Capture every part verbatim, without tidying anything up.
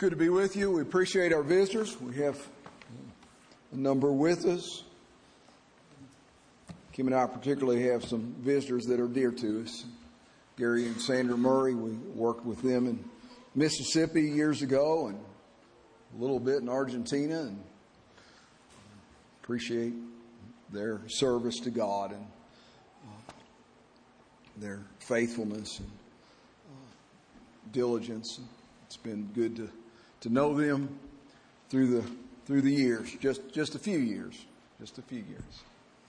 good to be with you. We appreciate our visitors. We have a number with us. Kim and I particularly have some visitors that are dear to us. Gary and Sandra Murray, we worked with them in Mississippi years ago and a little bit in Argentina, and appreciate their service to God and uh, their faithfulness and uh, diligence. It's been good to, to know them through the through the years, just just a few years, just a few years.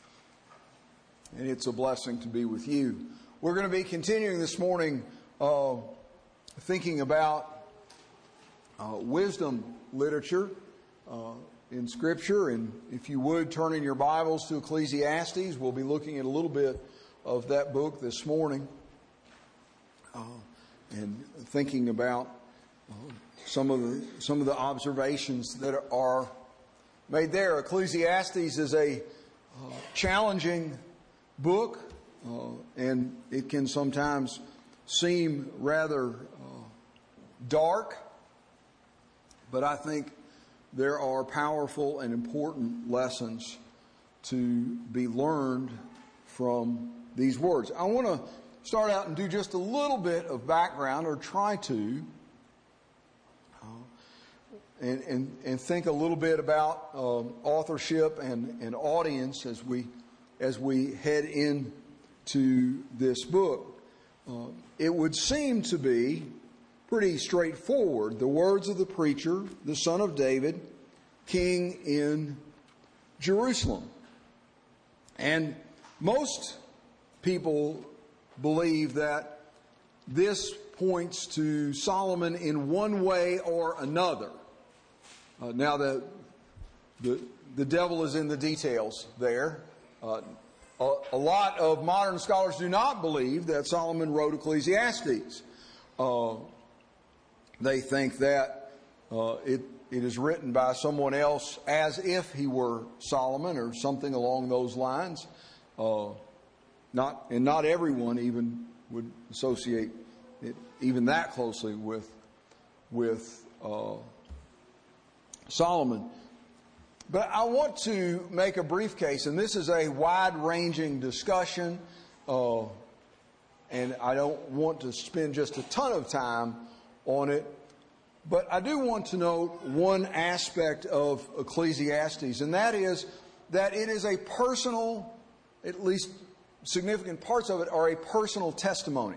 And it's a blessing to be with you. We're going to be continuing this morning uh, thinking about uh, wisdom literature uh, in Scripture. And if you would, turn in your Bibles to Ecclesiastes. We'll be looking at a little bit of that book this morning uh, and thinking about uh, some of the some of the observations that are made there. Ecclesiastes is a uh, challenging book, uh, and it can sometimes seem rather uh, dark, but I think there are powerful and important lessons to be learned from these words. I want to start out and do just a little bit of background, or try to, uh, and, and, and think a little bit about um, authorship and, and audience as we as we head into this book. Uh, it would seem to be pretty straightforward. The words of the preacher, the son of David, king in Jerusalem. And most people believe that this points to Solomon in one way or another. Uh, now, the, the, the devil is in the details there. Uh, a, a lot of modern scholars do not believe that Solomon wrote Ecclesiastes. Uh, they think that uh, it, it is written by someone else as if he were Solomon or something along those lines. Uh, not and not everyone even would associate it even that closely with with uh, Solomon. But I want to make a brief case, and this is a wide-ranging discussion, uh, and I don't want to spend just a ton of time on it, but I do want to note one aspect of Ecclesiastes, and that is that it is a personal, at least significant parts of it are a personal testimony.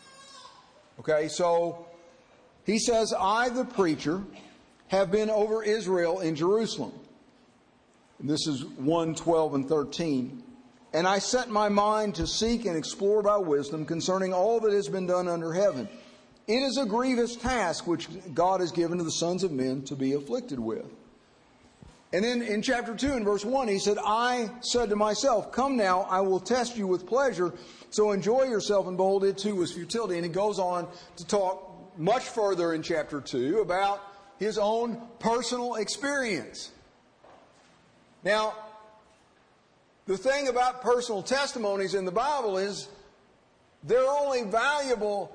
Okay, so he says, I, the preacher, have been over Israel in Jerusalem. And this is one, twelve, and thirteen. And I set my mind to seek and explore by wisdom concerning all that has been done under heaven. It is a grievous task which God has given to the sons of men to be afflicted with. And then in chapter two and verse one, he said, I said to myself, come now, I will test you with pleasure. So enjoy yourself, and behold, it too was futility. And he goes on to talk much further in chapter two about his own personal experience. Now, the thing about personal testimonies in the Bible is they're only valuable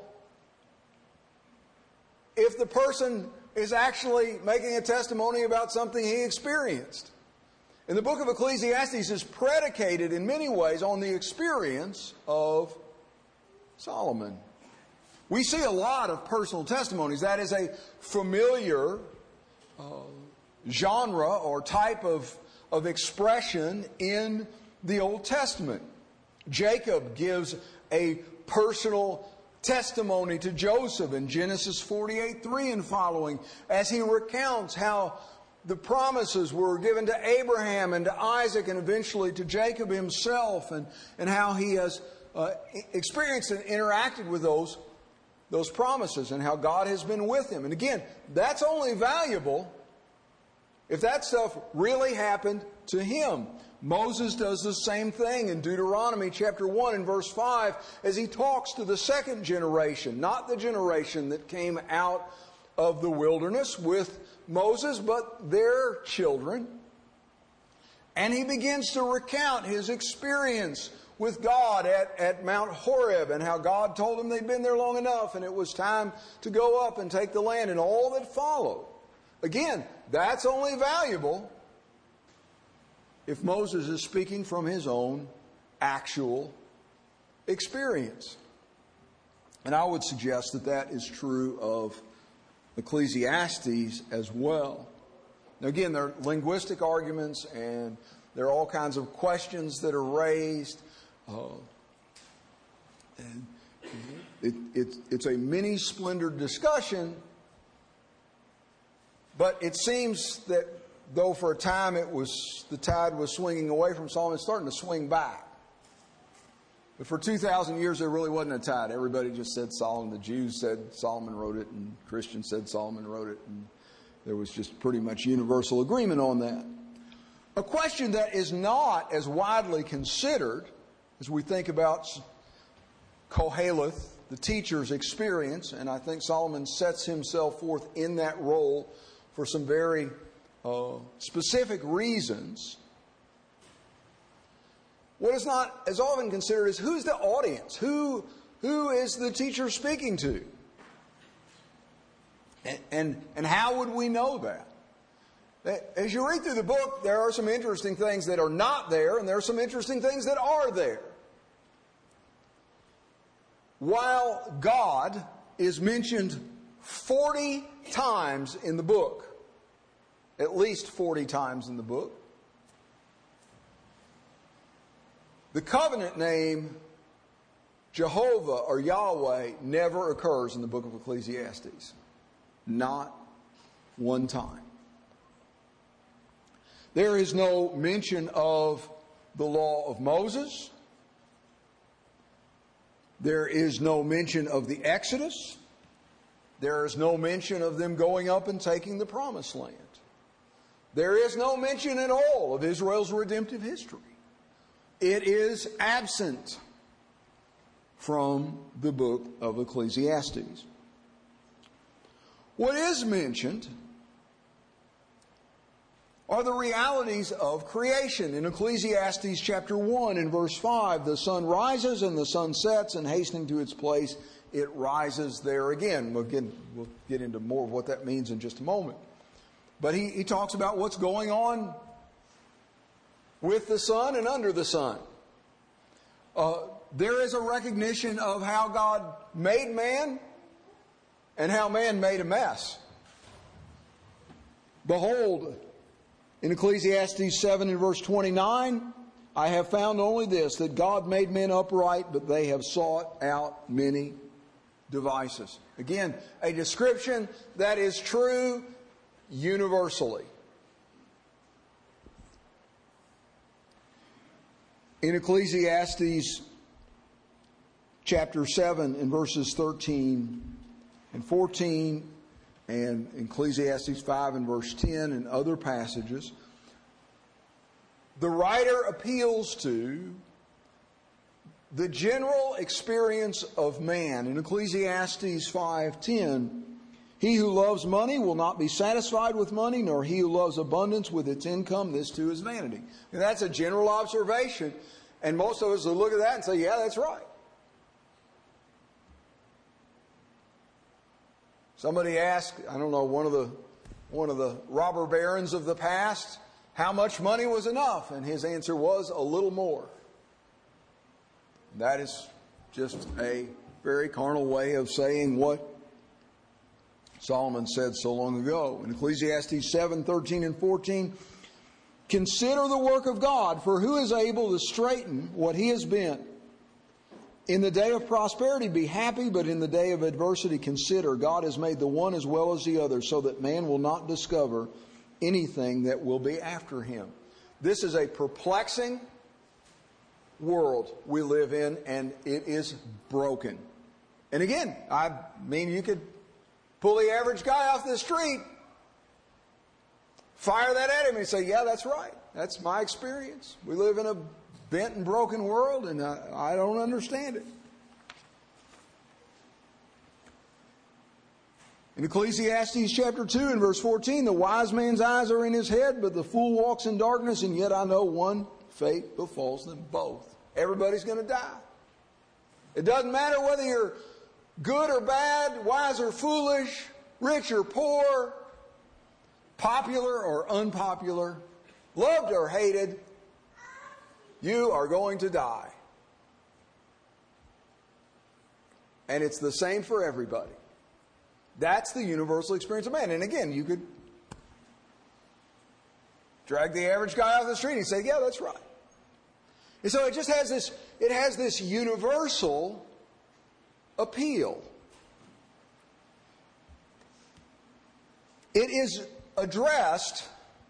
if the person is actually making a testimony about something he experienced. And the book of Ecclesiastes is predicated in many ways on the experience of Solomon. We see a lot of personal testimonies. That is a familiar uh, genre or type of of expression in the Old Testament. Jacob gives a personal testimony to Joseph in Genesis forty-eight three and following, as he recounts how the promises were given to Abraham and to Isaac and eventually to Jacob himself, and, and how he has uh, experienced and interacted with those, those promises, and how God has been with him. And again, that's only valuable if that stuff really happened to him. Moses does the same thing in Deuteronomy chapter one and verse five as he talks to the second generation, not the generation that came out of the wilderness with Moses, but their children. And he begins to recount his experience with God at, at Mount Horeb, and how God told them they'd been there long enough and it was time to go up and take the land, and all that followed. Again, that's only valuable if Moses is speaking from his own actual experience. And I would suggest that that is true of Ecclesiastes as well. Now again, there are linguistic arguments and there are all kinds of questions that are raised. Uh, and it, it, it's a many splendored discussion, but it seems that though for a time it was the tide was swinging away from Solomon, it's starting to swing back. But for two thousand years, there really wasn't a tide. Everybody just said Solomon. The Jews said Solomon wrote it, and Christians said Solomon wrote it. And there was just pretty much universal agreement on that. A question that is not as widely considered as we think about Koheleth, the teacher's experience, and I think Solomon sets himself forth in that role for some very uh, specific reasons. What is not as often considered is who's the audience? Who, who is the teacher speaking to? And, and, and how would we know that? As you read through the book, there are some interesting things that are not there, and there are some interesting things that are there. While God is mentioned forty times in the book, at least forty times in the book, the covenant name Jehovah or Yahweh never occurs in the book of Ecclesiastes. Not one time. There is no mention of the law of Moses. There is no mention of the Exodus. There is no mention of them going up and taking the promised land. There is no mention at all of Israel's redemptive history. It is absent from the book of Ecclesiastes. What is mentioned are the realities of creation. In Ecclesiastes chapter one and verse five, the sun rises and the sun sets, and hastening to its place, it rises there again. We'll get, we'll get into more of what that means in just a moment. But he, he talks about what's going on with the sun and under the sun. Uh, there is a recognition of how God made man and how man made a mess. Behold, in Ecclesiastes seven and verse twenty-nine, I have found only this, that God made men upright, but they have sought out many devices. Again, a description that is true universally. In Ecclesiastes chapter seven and verses thirteen and fourteen, and Ecclesiastes five and verse ten and other passages, the writer appeals to the general experience of man. In Ecclesiastes five ten, he who loves money will not be satisfied with money, nor he who loves abundance with its income. This too is vanity. And that's a general observation, and most of us will look at that and say, yeah, that's right. Somebody asked, I don't know, one of the one of the robber barons of the past, how much money was enough? And his answer was a little more. That is just a very carnal way of saying what Solomon said so long ago. In Ecclesiastes seven, thirteen and fourteen, consider the work of God, for who is able to straighten what he has bent? In the day of prosperity be happy, but in the day of adversity consider God has made the one as well as the other, so that man will not discover anything that will be after him. This is a perplexing world we live in, and it is broken. And again, I mean, you could pull the average guy off the street, fire that at him and say, yeah, that's right. That's my experience. We live in a bent and broken world, and I, I don't understand it. In Ecclesiastes chapter two and verse fourteen, the wise man's eyes are in his head, but the fool walks in darkness, and yet I know one fate befalls them both. Everybody's going to die. It doesn't matter whether you're good or bad, wise or foolish, rich or poor, popular or unpopular, loved or hated, you are going to die. And it's the same for everybody. That's the universal experience of man. And again, you could drag the average guy off the street and say, yeah, that's right. And so it just has this, it has this universal appeal. It is addressed,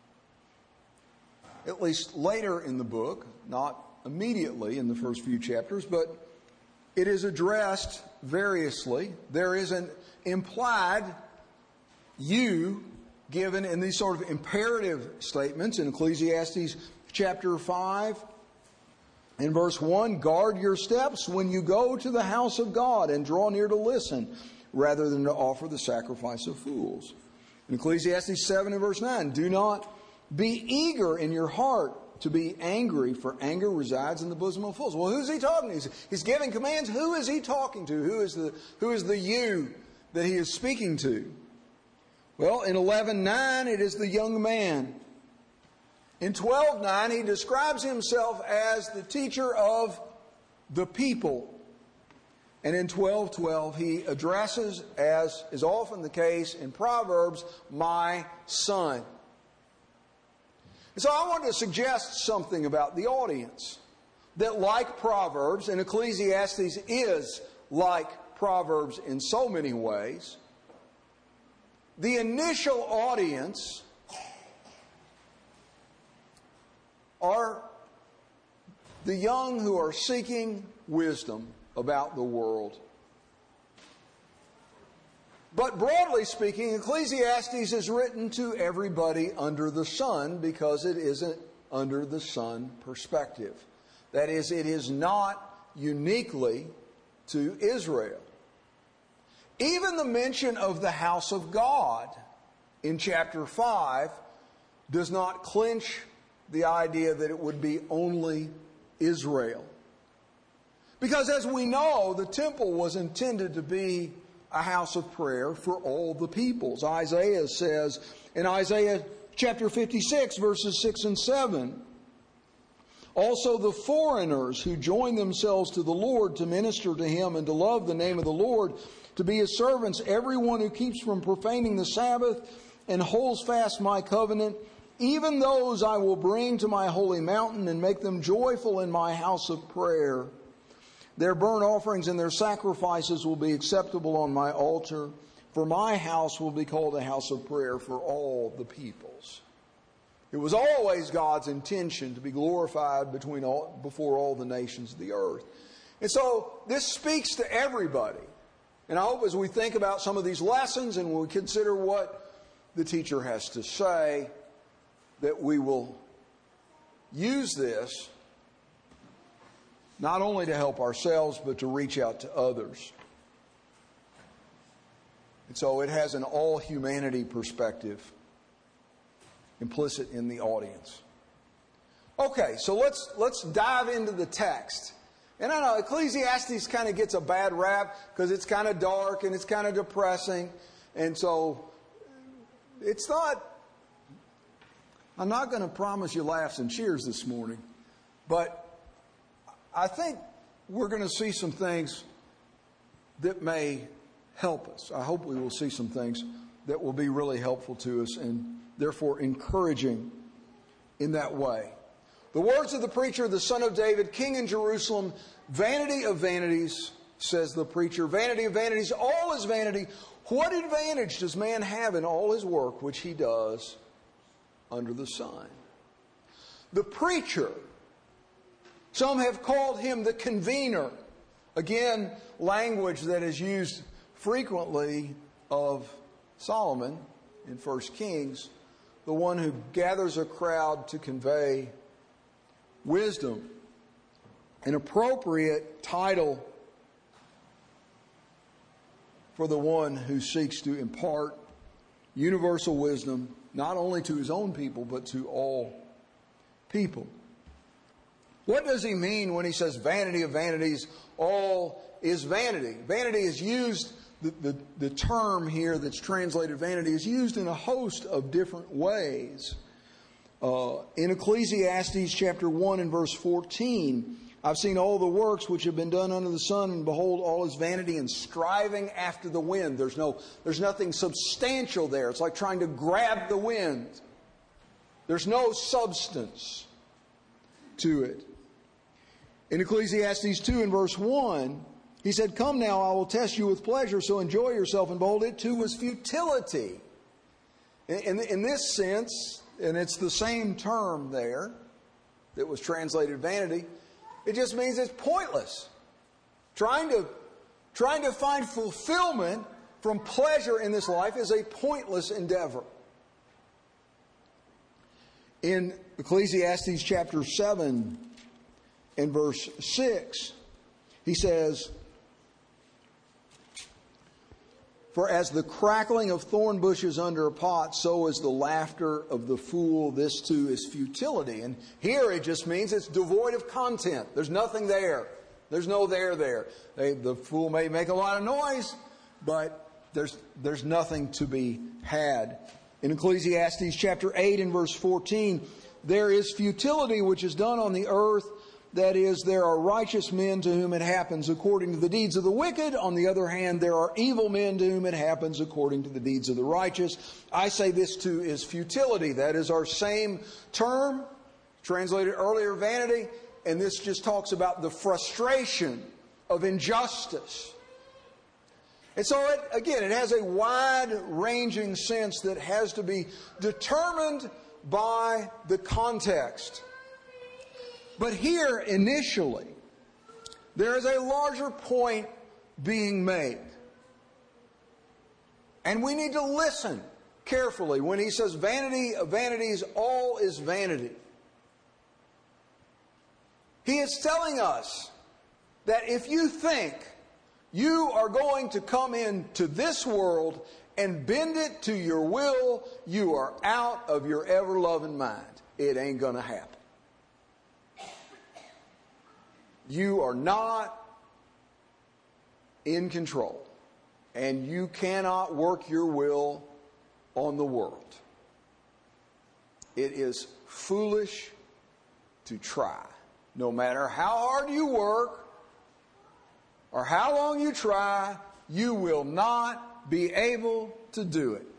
at least later in the book, not immediately in the first few chapters, but it is addressed variously. There is an implied you given in these sort of imperative statements in Ecclesiastes chapter five. In verse one, guard your steps when you go to the house of God and draw near to listen, rather than to offer the sacrifice of fools. In Ecclesiastes seven and verse nine, do not be eager in your heart to be angry, for anger resides in the bosom of fools. Well, who's he talking to? He's, he's giving commands. Who is he talking to? Who is the, who is the you that he is speaking to? Well, in eleven nine, it is the young man. In twelve nine, he describes himself as the teacher of the people. And in twelve twelve, he addresses, as is often the case in Proverbs, my son. And so I want to suggest something about the audience. That like Proverbs, and Ecclesiastes is like Proverbs in so many ways, the initial audience are the young who are seeking wisdom about the world. But broadly speaking, Ecclesiastes is written to everybody under the sun because it isn't under the sun perspective. That is, it is not uniquely to Israel. Even the mention of the house of God in chapter five does not clinch the idea that it would be only Israel. Because as we know, the temple was intended to be a house of prayer for all the peoples. Isaiah says in Isaiah chapter fifty-six, verses six and seven, also the foreigners who join themselves to the Lord to minister to Him and to love the name of the Lord, to be His servants, everyone who keeps from profaning the Sabbath and holds fast my covenant, even those I will bring to my holy mountain and make them joyful in my house of prayer. Their burnt offerings and their sacrifices will be acceptable on my altar, for my house will be called a house of prayer for all the peoples. It was always God's intention to be glorified between all, before all the nations of the earth. And so this speaks to everybody. And I hope as we think about some of these lessons and we consider what the teacher has to say, that we will use this not only to help ourselves, but to reach out to others. And so it has an all-humanity perspective implicit in the audience. Okay, so let's let's dive into the text. And I know Ecclesiastes kind of gets a bad rap because it's kind of dark and it's kind of depressing. And so it's not, I'm not going to promise you laughs and cheers this morning, but I think we're going to see some things that may help us. I hope we will see some things that will be really helpful to us and therefore encouraging in that way. The words of the preacher, the son of David, king in Jerusalem, vanity of vanities, says the preacher, vanity of vanities, all is vanity. What advantage does man have in all his work which he does under the sun? The preacher, some have called him the convener. Again, language that is used frequently of Solomon in First Kings, the one who gathers a crowd to convey wisdom. An appropriate title for the one who seeks to impart universal wisdom, not only to his own people, but to all people. What does he mean when he says vanity of vanities, all is vanity? Vanity is used, the, the, the term here that's translated vanity is used in a host of different ways. Uh, in Ecclesiastes chapter one and verse fourteen, I've seen all the works which have been done under the sun, and behold, all is vanity and striving after the wind. There's no, there's nothing substantial there. It's like trying to grab the wind. There's no substance to it. In Ecclesiastes two and verse one, he said, "Come now, I will test you with pleasure, so enjoy yourself." And behold, it too was futility. In, in, in this sense, and it's the same term there that was translated vanity, it just means it's pointless. Trying to, trying to find fulfillment from pleasure in this life is a pointless endeavor. In Ecclesiastes chapter seven and verse six, he says, "For as the crackling of thorn bushes under a pot, so is the laughter of the fool. This too is futility." And here it just means it's devoid of content. There's nothing there. There's no there there. They, the fool may make a lot of noise, but there's, there's nothing to be had. In Ecclesiastes chapter eight and verse fourteen, "There is futility which is done on the earth. That is, there are righteous men to whom it happens according to the deeds of the wicked. On the other hand, there are evil men to whom it happens according to the deeds of the righteous." I say this too is futility. That is our same term, translated earlier, vanity. And this just talks about the frustration of injustice. And so, it, again, it has a wide-ranging sense that has to be determined by the context. But here, initially, there is a larger point being made. And we need to listen carefully when he says vanity of vanities, all is vanity. He is telling us that if you think you are going to come into this world and bend it to your will, you are out of your ever-loving mind. It ain't going to happen. You are not in control, and you cannot work your will on the world. It is foolish to try. No matter how hard you work or how long you try, you will not be able to do it.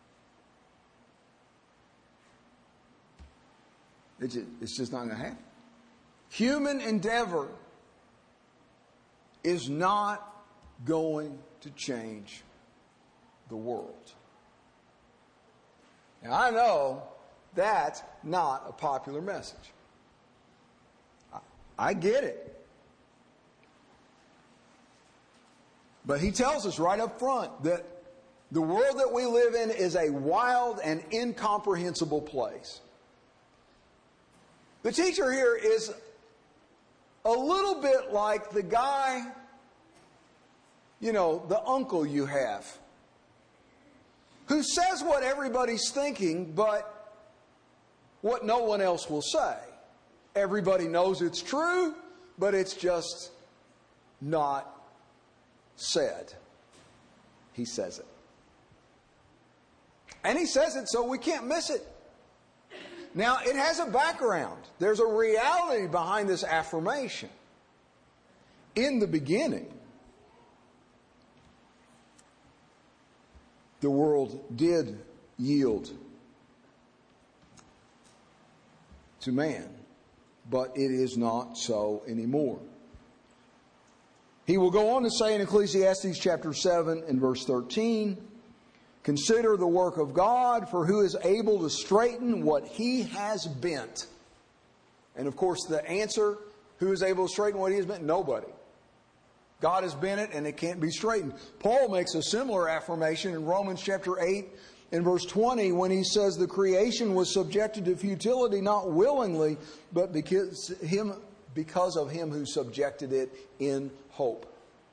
It's just, it's just not going to happen. Human endeavor is not going to change the world. Now, I know that's not a popular message. I, I get it. But he tells us right up front that the world that we live in is a wild and incomprehensible place. The teacher here is a little bit like the guy, you know, the uncle you have, who says what everybody's thinking, but what no one else will say. Everybody knows it's true, but it's just not said. He says it. And he says it so we can't miss it. Now, it has a background. There's a reality behind this affirmation. In the beginning, the world did yield to man, but it is not so anymore. He will go on to say in Ecclesiastes chapter seven and verse thirteen, "Consider the work of God, for who is able to straighten what he has bent?" And of course, the answer, who is able to straighten what he has bent? Nobody. God has bent it, and it can't be straightened. Paul makes a similar affirmation in Romans chapter eight and verse twenty when he says the creation was subjected to futility not willingly, but because him, because of him who subjected it in hope.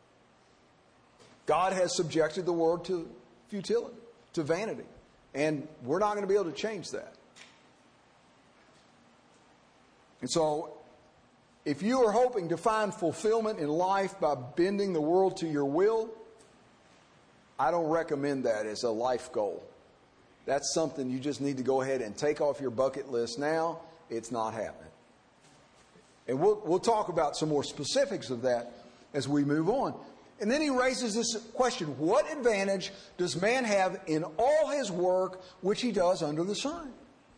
God has subjected the world to futility, to vanity. And we're not going to be able to change that. And so, if you are hoping to find fulfillment in life by bending the world to your will, I don't recommend that as a life goal. That's something you just need to go ahead and take off your bucket list now. It's not happening. And we'll, we'll talk about some more specifics of that as we move on. And then he raises this question: what advantage does man have in all his work which he does under the sun?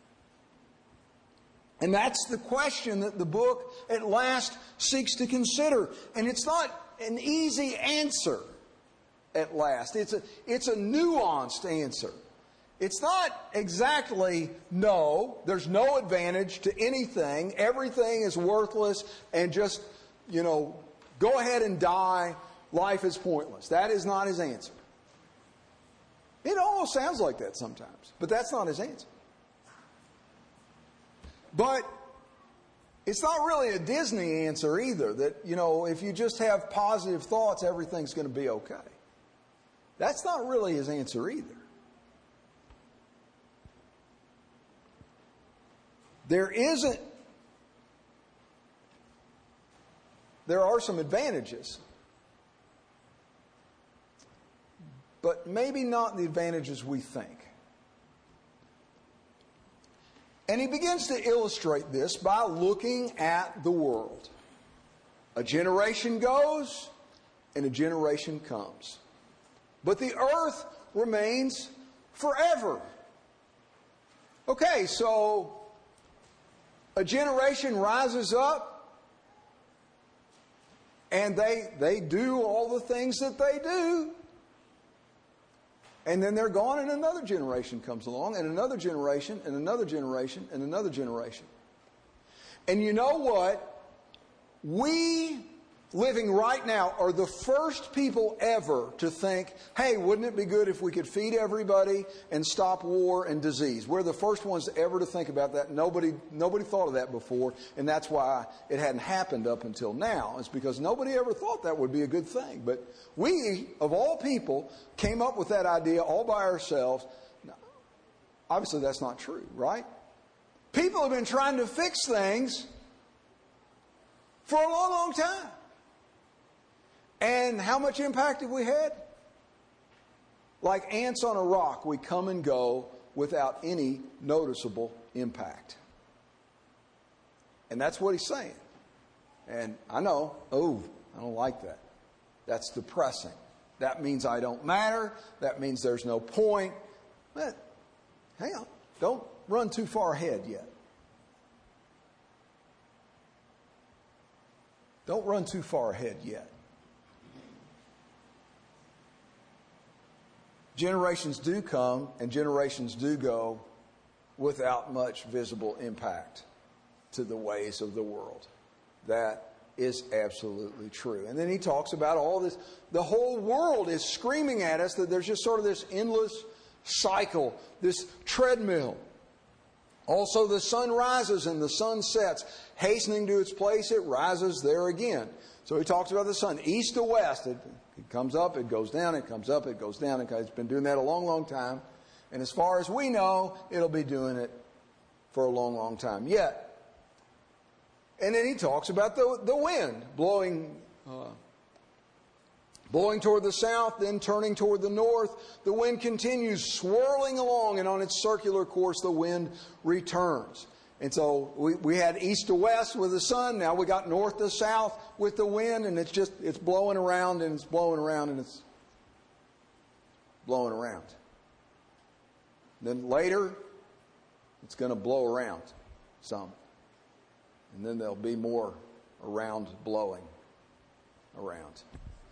And that's the question that the book at last seeks to consider. And it's not an easy answer at last. It's a, it's a nuanced answer. It's not exactly no, there's no advantage to anything. Everything is worthless and just, you know, go ahead and die. Life is pointless. That is not his answer. It almost sounds like that sometimes, but that's not his answer. But it's not really a Disney answer either, that, you know, if you just have positive thoughts, everything's going to be okay. That's not really his answer either. There isn't, there are some advantages, but maybe not the advantages we think. And he begins to illustrate this by looking at the world. A generation goes and a generation comes, but the earth remains forever. Okay, so a generation rises up and they, they do all the things that they do. And then they're gone and another generation comes along and another generation and another generation and another generation. And you know what? We, living right now, are the first people ever to think, hey, wouldn't it be good if we could feed everybody and stop war and disease? We're the first ones ever to think about that. Nobody, nobody thought of that before, and that's why it hadn't happened up until now. It's because nobody ever thought that would be a good thing. But we, of all people, came up with that idea all by ourselves. Now, obviously, that's not true, right? People have been trying to fix things for a long, long time. And how much impact have we had? Like ants on a rock, we come and go without any noticeable impact. And that's what he's saying. And I know, oh, I don't like that. That's depressing. That means I don't matter. That means there's no point. But hang on. Don't run too far ahead yet. Don't run too far ahead yet. Generations do come and generations do go without much visible impact to the ways of the world. That is absolutely true. And then he talks about all this. The whole world is screaming at us that there's just sort of this endless cycle, this treadmill. Also, the sun rises and the sun sets. Hastening to its place, it rises there again. So he talks about the sun, east to west. It, it comes up, it goes down, it comes up, it goes down. It's been doing that a long, long time. And as far as we know, it'll be doing it for a long, long time yet. And then he talks about the, the wind blowing, uh, blowing toward the south, then turning toward the north. The wind continues swirling along, and on its circular course, the wind returns. And so we, we had east to west with the sun. Now we got north to south with the wind, and it's just, it's blowing around and it's blowing around and it's blowing around. Then later, it's going to blow around some. And then there'll be more around blowing around.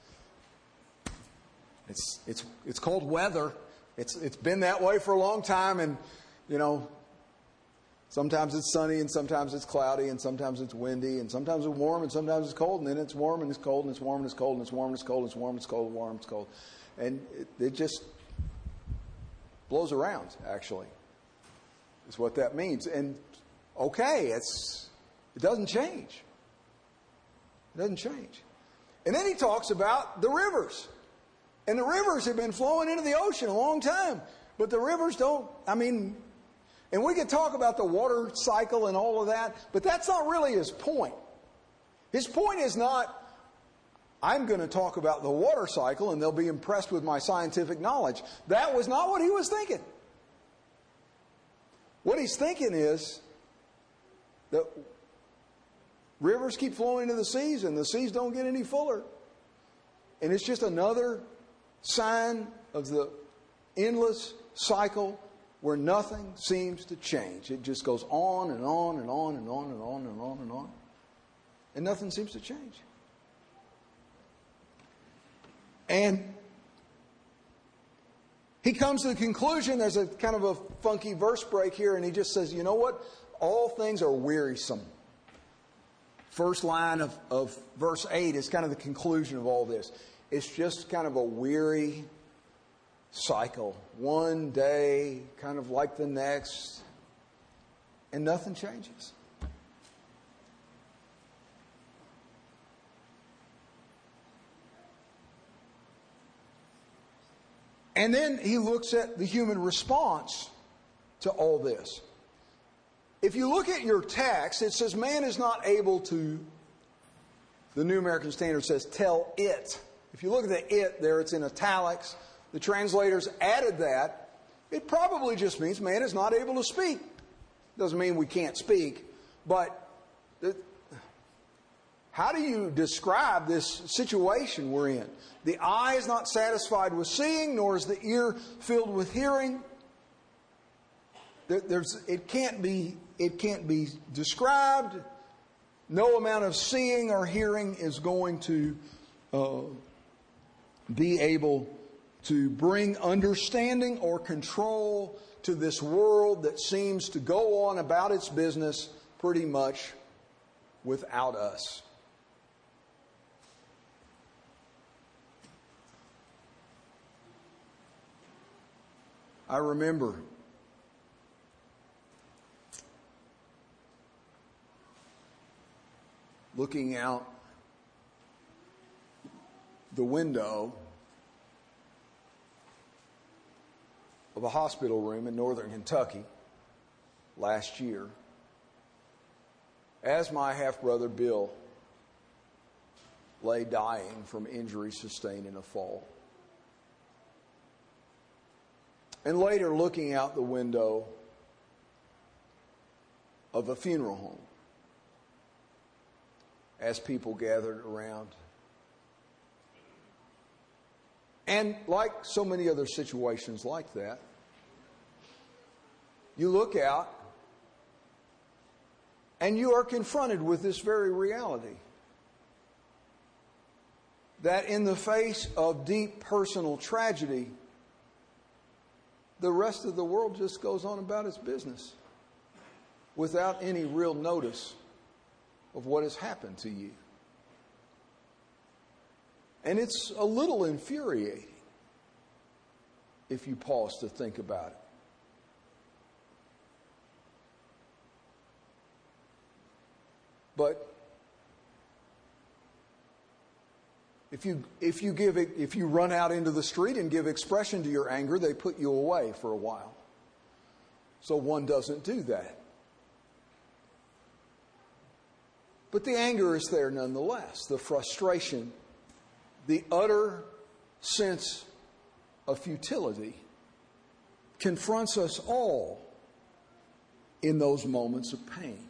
It's, it's, it's cold weather. It's, it's been that way for a long time, and, you know, sometimes it's sunny, and sometimes it's cloudy, and sometimes it's windy, and sometimes it's warm, and sometimes it's cold, and then it's warm, and it's cold, and it's warm, and it's cold, and it's warm, and it's cold, and it's warm, and it's cold, and warm, and it's cold. And it, it just blows around, actually, is what that means. And, okay, it's it doesn't change. It doesn't change. And then he talks about the rivers. And the rivers have been flowing into the ocean a long time. But the rivers don't, I mean... And we could talk about the water cycle and all of that, but that's not really his point. His point is not, I'm going to talk about the water cycle and they'll be impressed with my scientific knowledge. That was not what he was thinking. What he's thinking is that rivers keep flowing into the seas and the seas don't get any fuller. And it's just another sign of the endless cycle where nothing seems to change. It just goes on and on and on and on and on and on and on. And nothing seems to change. And he comes to the conclusion, there's a kind of a funky verse break here, and he just says, you know what? All things are wearisome. First line of, of verse eight is kind of the conclusion of all this. It's just kind of a weary cycle. One day, kind of like the next, and nothing changes. And then he looks at the human response to all this. If you look at your text, it says man is not able to, the New American Standard says, tell it. If you look at the it there, it's in italics. The translators added that. It probably just means man is not able to speak. Doesn't mean we can't speak. But how do you describe this situation we're in? The eye is not satisfied with seeing, nor is the ear filled with hearing. There's, it can't be, it can't be described. No amount of seeing or hearing is going to uh, be able to bring understanding or control to this world that seems to go on about its business pretty much without us. I remember looking out the window of a hospital room in northern Kentucky last year as my half-brother Bill lay dying from injuries sustained in a fall. And later looking out the window of a funeral home as people gathered around. And like so many other situations like that, you look out and you are confronted with this very reality. That in the face of deep personal tragedy, the rest of the world just goes on about its business without any real notice of what has happened to you. And it's a little infuriating if you pause to think about it. But if you if you give it, if you run out into the street and give expression to your anger, they put you away for a while. So one doesn't do that. But the anger is there nonetheless. The frustration, the utter sense of futility confronts us all in those moments of pain.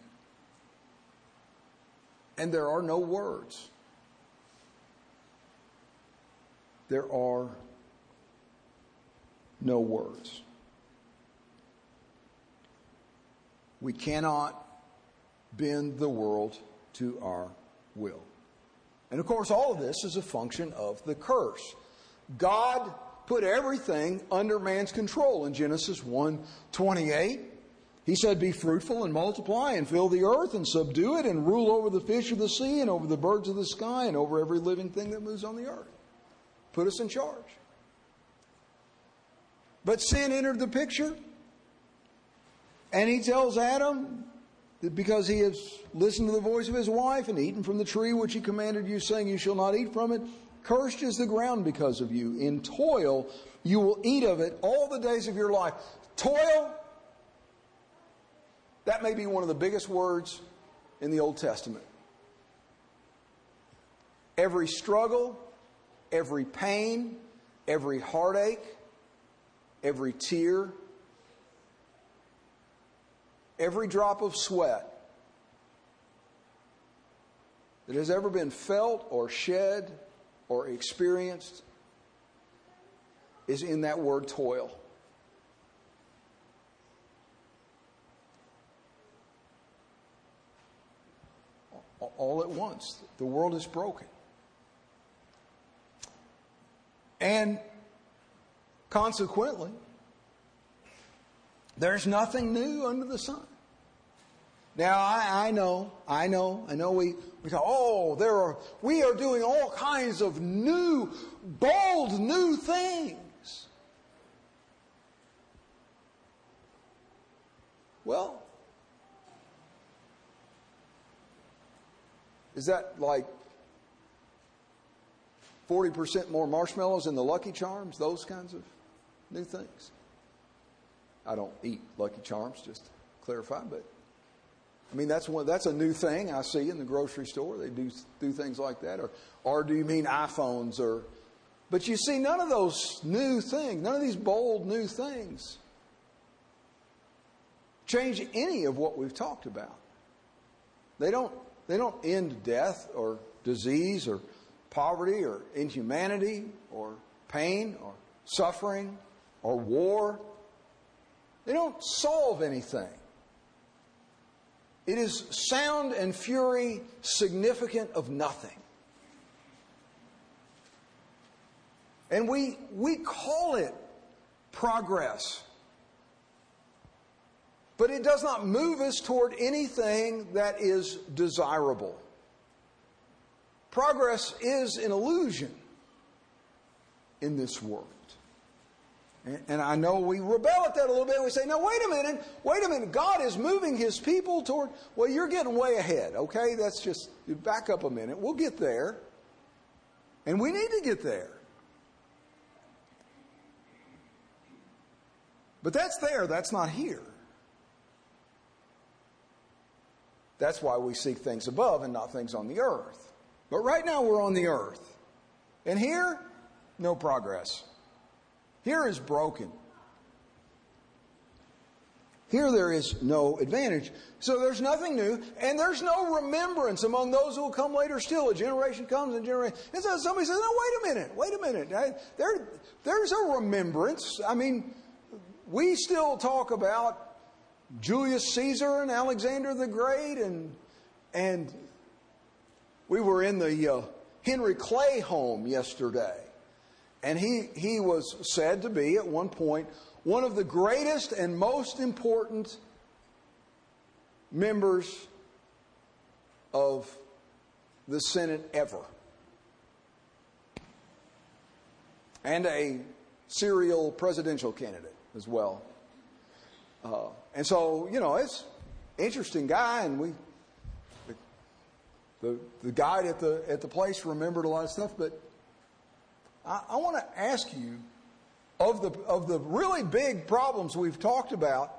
And there are no words. There are no words. We cannot bend the world to our will. And of course, all of this is a function of the curse. God put everything under man's control. In Genesis one twenty-eight, He said, "Be fruitful and multiply and fill the earth and subdue it and rule over the fish of the sea and over the birds of the sky and over every living thing that moves on the earth." Put us in charge. But sin entered the picture, and He tells Adam that because he has listened to the voice of his wife and eaten from the tree which He commanded you, saying, "You shall not eat from it, cursed is the ground because of you. In toil you will eat of it all the days of your life." Toil, that may be one of the biggest words in the Old Testament. every struggle, every pain, every heartache, every tear, every drop of sweat that has ever been felt or shed or experienced is in that word toil. All at once, the world is broken. And consequently, there's nothing new under the sun. Now, I, I know, I know, I know we, we go, oh, there are, we are doing all kinds of new, bold, new things. Well, is that like forty percent more marshmallows in the Lucky Charms? Those kinds of new things? I don't eat Lucky Charms, just to clarify, but I mean, that's one, that's a new thing I see in the grocery store. They do do things like that. Or, or do you mean iPhones? Or, but you see, none of those new things, none of these bold new things change any of what we've talked about. They don't, they don't end death or disease or poverty or inhumanity or pain or suffering or war. They don't solve anything. It is sound and fury significant of nothing. And we, we call it progress. But it does not move us toward anything that is desirable. Progress is an illusion in this world. And I know we rebel at that a little bit. We say, no, wait a minute. Wait a minute. God is moving His people toward... Well, you're getting way ahead, okay? That's just... Back up a minute. We'll get there. And we need to get there. But that's there. That's not here. That's why we seek things above and not things on the earth. But right now we're on the earth. And here, no progress. Here is broken. Here there is no advantage. So there's nothing new, and there's no remembrance among those who will come later still. A generation comes and generation... And so somebody says, no, wait a minute, wait a minute. There, there's a remembrance. I mean, we still talk about Julius Caesar and Alexander the Great, and, and we were in the uh, Henry Clay home yesterday. And he, he was said to be, at one point, one of the greatest and most important members of the Senate ever. And a serial presidential candidate as well. Uh, and so, you know, it's an interesting guy, and we, the, the, the guide at the, at the place remembered a lot of stuff, but I, I want to ask you, of the of the really big problems we've talked about,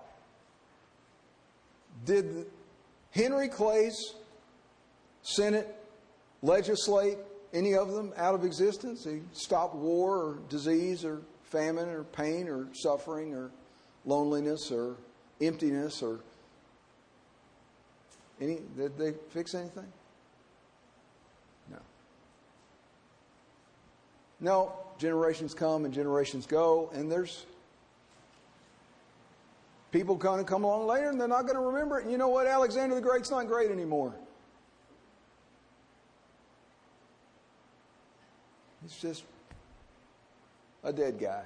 did Henry Clay's Senate legislate any of them out of existence? He stopped war or disease or famine or pain or suffering or loneliness or emptiness or any? Did they fix anything? No. No, generations come and generations go, and there's people going to come along later, and they're not going to remember it. And you know what? Alexander the Great's not great anymore. He's just a dead guy.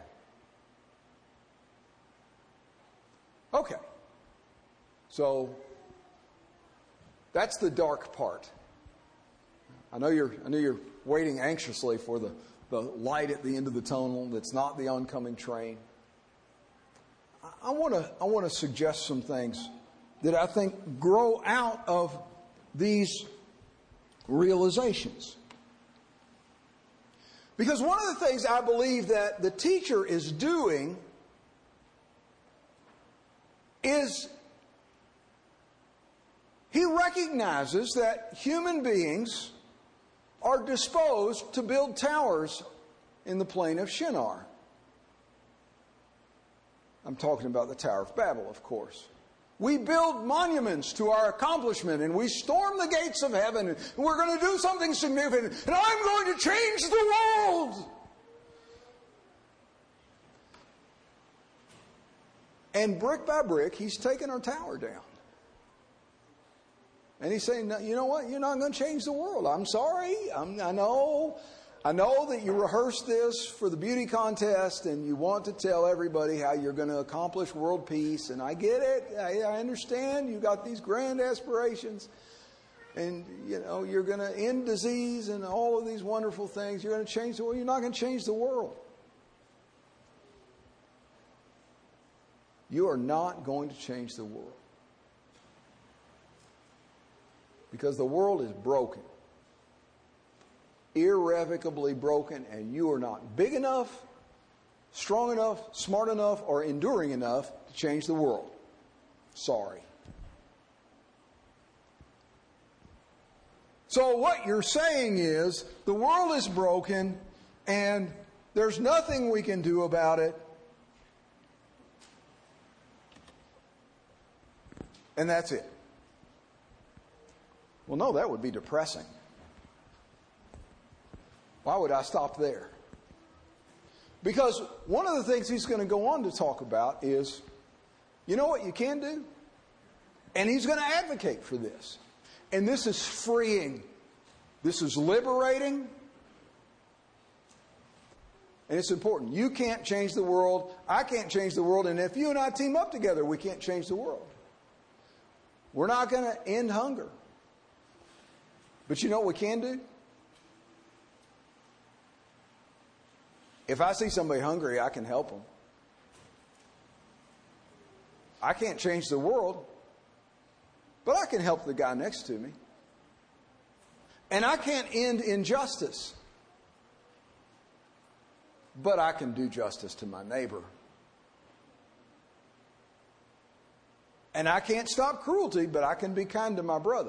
Okay. So that's the dark part. I know you're I know you're waiting anxiously for the the light at the end of the tunnel that's not the oncoming train. I want to I want to suggest some things that I think grow out of these realizations. Because one of the things I believe that the teacher is doing is he recognizes that human beings are disposed to build towers in the plain of Shinar. I'm talking about the Tower of Babel, of course. We build monuments to our accomplishment, and we storm the gates of heaven, and we're going to do something significant, and I'm going to change the world. And brick by brick, he's taking our tower down. And he's saying, you know what? You're not going to change the world. I'm sorry. I'm, I know. I know that you rehearsed this for the beauty contest and you want to tell everybody how you're going to accomplish world peace. And I get it. I, I understand. You got these grand aspirations. And, you know, you're going to end disease and all of these wonderful things. You're going to change the world. You're not going to change the world. You are not going to change the world. Because the world is broken. Irrevocably broken, and you are not big enough, strong enough, smart enough, or enduring enough to change the world. Sorry. So what you're saying is, the world is broken, and there's nothing we can do about it. And that's it. Well, no, that would be depressing. Why would I stop there? Because one of the things he's going to go on to talk about is, you know what you can do? And he's going to advocate for this. And this is freeing. This is liberating. And it's important. You can't change the world. I can't change the world. And if you and I team up together, we can't change the world. We're not going to end hunger. But you know what we can do? If I see somebody hungry, I can help them. I can't change the world, but I can help the guy next to me. And I can't end injustice, but I can do justice to my neighbor. And I can't stop cruelty, but I can be kind to my brother.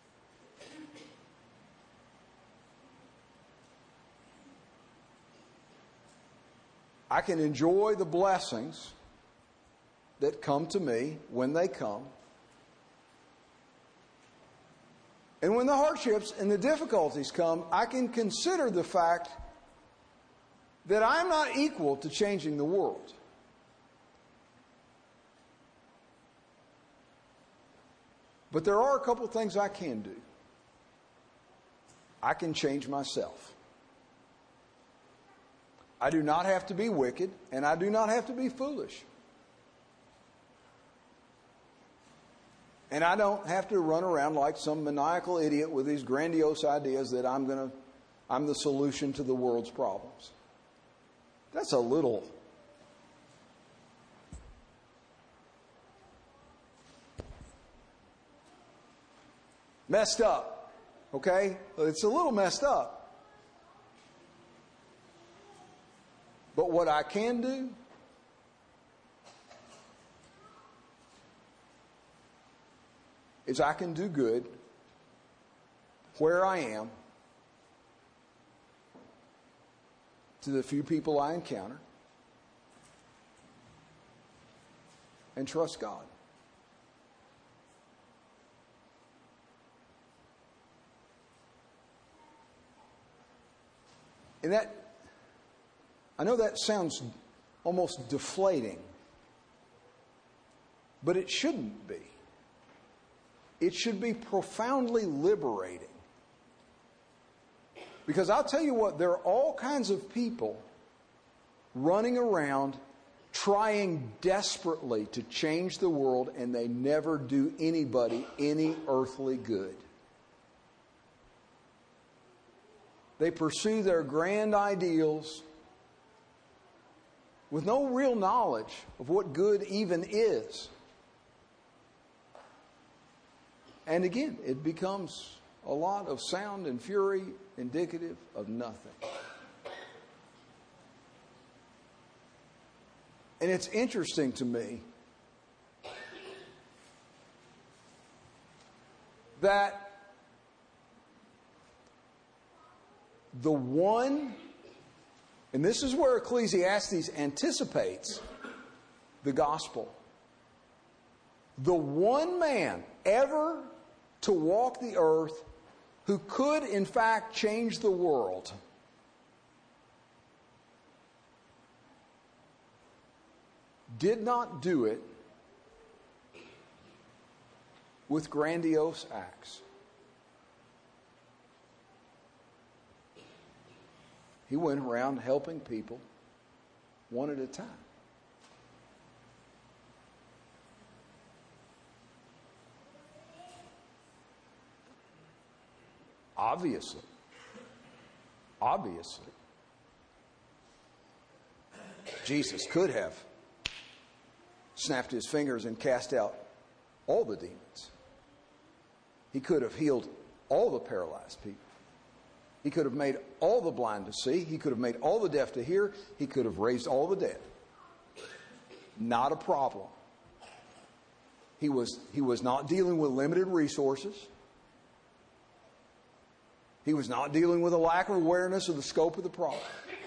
I can enjoy the blessings that come to me when they come. And when the hardships and the difficulties come, I can consider the fact that I'm not equal to changing the world. But there are a couple things I can do. I can change myself. I do not have to be wicked, and I do not have to be foolish. And I don't have to run around like some maniacal idiot with these grandiose ideas that I'm going to, I'm the solution to the world's problems. That's a little messed up, okay? It's a little messed up. But what I can do is I can do good where I am to the few people I encounter and trust God. And that, I know that sounds almost deflating, but it shouldn't be. It should be profoundly liberating. Because I'll tell you what, there are all kinds of people running around trying desperately to change the world, and they never do anybody any earthly good. They pursue their grand ideals with no real knowledge of what good even is. And again, it becomes a lot of sound and fury indicative of nothing. And it's interesting to me that the one, and this is where Ecclesiastes anticipates the gospel, the one man ever to walk the earth who could in fact change the world did not do it with grandiose acts. He went around helping people one at a time. Obviously, obviously, Jesus could have snapped his fingers and cast out all the demons. He could have healed all the paralyzed people. He could have made all the blind to see. He could have made all the deaf to hear. He could have raised all the dead. Not a problem. He was, he was not dealing with limited resources. He was not dealing with a lack of awareness of the scope of the problem.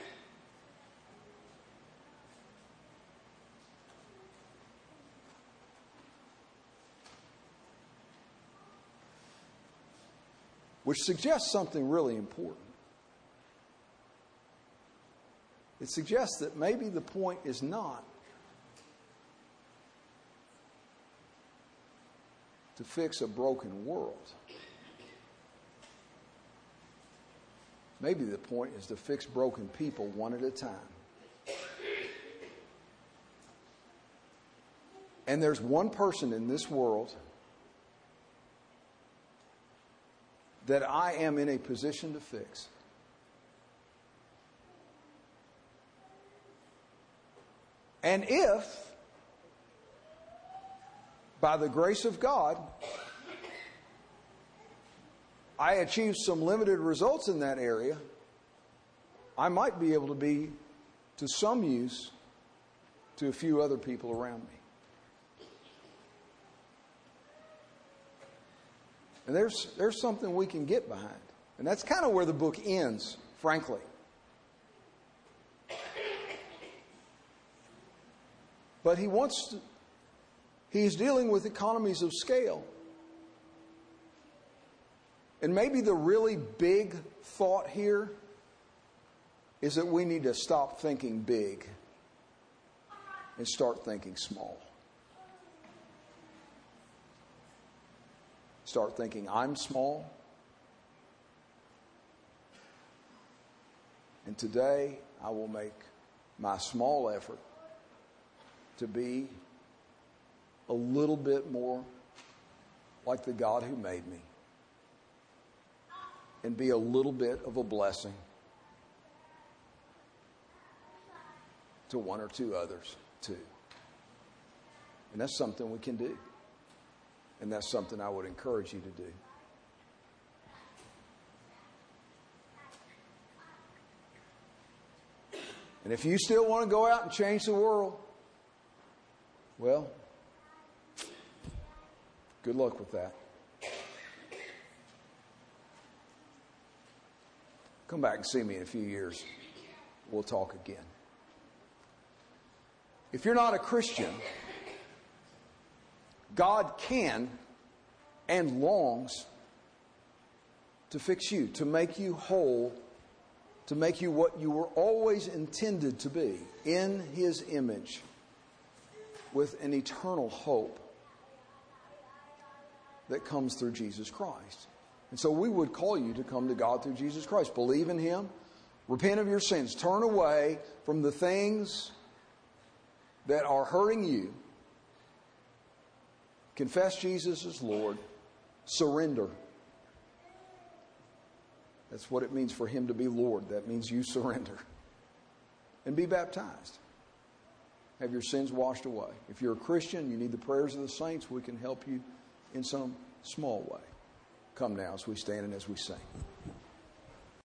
Which suggests something really important. It suggests that maybe the point is not to fix a broken world. Maybe the point is to fix broken people one at a time. And there's one person in this world that I am in a position to fix. And if, by the grace of God, I achieve some limited results in that area, I might be able to be to some use to a few other people around me. And there's, there's something we can get behind. And that's kind of where the book ends, frankly. But he wants to, he's dealing with economies of scale. And maybe the really big thought here is that we need to stop thinking big and start thinking small. Start thinking, I'm small. And today I will make my small effort to be a little bit more like the God who made me. And be a little bit of a blessing to one or two others too. And that's something we can do. And that's something I would encourage you to do. And if you still want to go out and change the world, well, good luck with that. Come back and see me in a few years. We'll talk again. If you're not a Christian, God can and longs to fix you, to make you whole, to make you what you were always intended to be, in His image, with an eternal hope that comes through Jesus Christ. And so we would call you to come to God through Jesus Christ. Believe in Him. Repent of your sins. Turn away from the things that are hurting you. Confess Jesus as Lord. Surrender. That's what it means for Him to be Lord. That means you surrender. And be baptized. Have your sins washed away. If you're a Christian, you need the prayers of the saints, we can help you in some small way. Come now as we stand and as we sing.